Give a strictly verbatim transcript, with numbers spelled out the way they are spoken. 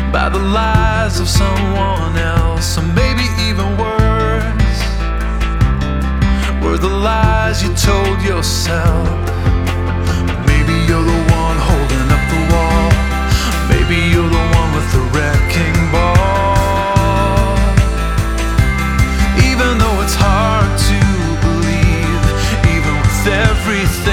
by the lies of someone else, or maybe even worse, were the lies you told yourself. Maybe you're the one holding up the wall, maybe you're the one with the wrecking ball. Even though it's hard to believe, even with everything